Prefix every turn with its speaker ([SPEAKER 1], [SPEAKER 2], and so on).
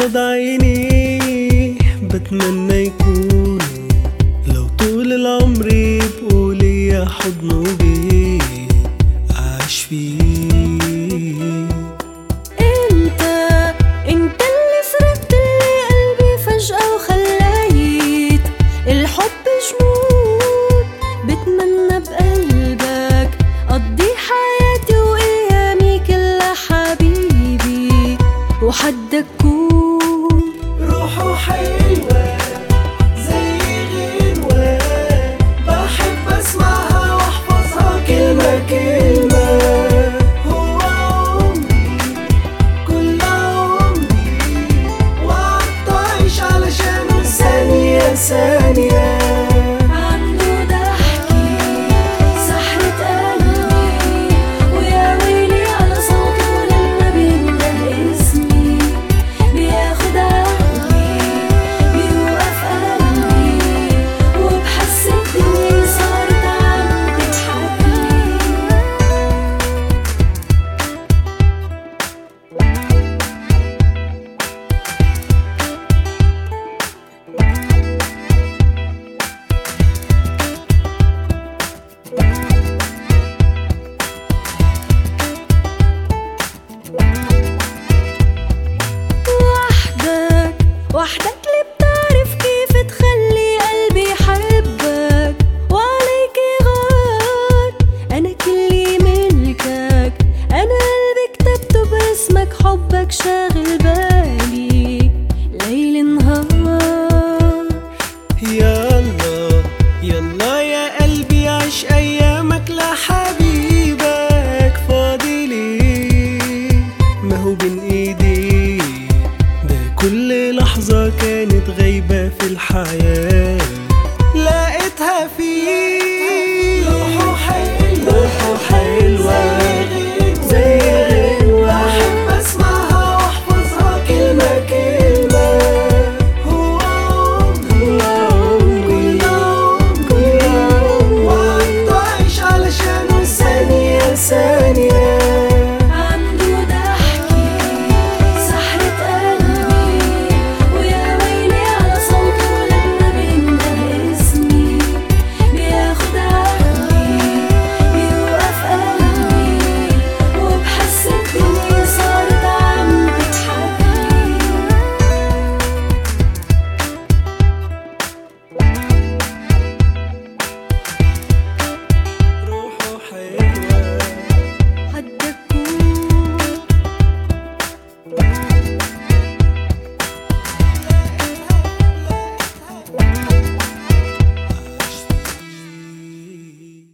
[SPEAKER 1] قصاد عيني بتمنى يكونوا لو طول العمر يبقوا ليا حضن وبيت عاش فيه.
[SPEAKER 2] انت اللي سرقت لي قلبي فجأة وخليت الحب جمود. بتمنى بقلبك قضي حياتي وايامي كلها حبيبي وحدك كون.
[SPEAKER 1] روحه حلوة زي غنوة بحب اسمعها واحفظها كلمة كلمة. هو عمري كل عمري وقعدت اعيش علشانه ثانية ثانية.
[SPEAKER 2] عنده ضحكي سحرة قلبي ويا ويلي على صوته لما بينده اسمي. بياخد عقلي بيوقف قلبي وبحس الدنيا صارت عم تضحكلي. وحدك اللي بتعرف كيف تخلي قلبي يحبك وعليك يغار. أنا كلي ملكك، أنا قلبي كتبته باسمك، حبك شاغل بالي ليل نهار.